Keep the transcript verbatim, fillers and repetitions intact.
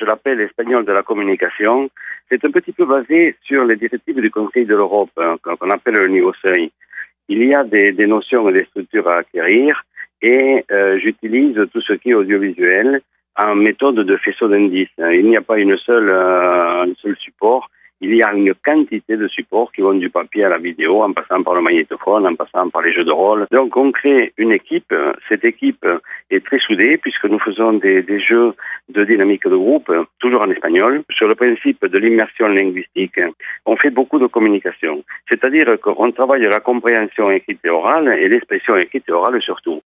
je l'appelle l'espagnol de la communication. C'est un petit peu basé sur les directives du Conseil de l'Europe, hein, qu'on appelle le niveau seuil. Il y a des, des notions et des structures à acquérir et euh, j'utilise tout ce qui est audiovisuel en méthode de faisceau d'indices. Il n'y a pas une seule, euh, un seul support. Il y a une quantité de supports qui vont du papier à la vidéo, en passant par le magnétophone, en passant par les jeux de rôle. Donc on crée une équipe. Cette équipe est très soudée puisque nous faisons des, des jeux de dynamique de groupe, toujours en espagnol. Sur le principe de l'immersion linguistique, on fait beaucoup de communication. C'est-à-dire qu'on travaille la compréhension écrite et orale et l'expression écrite et orale surtout.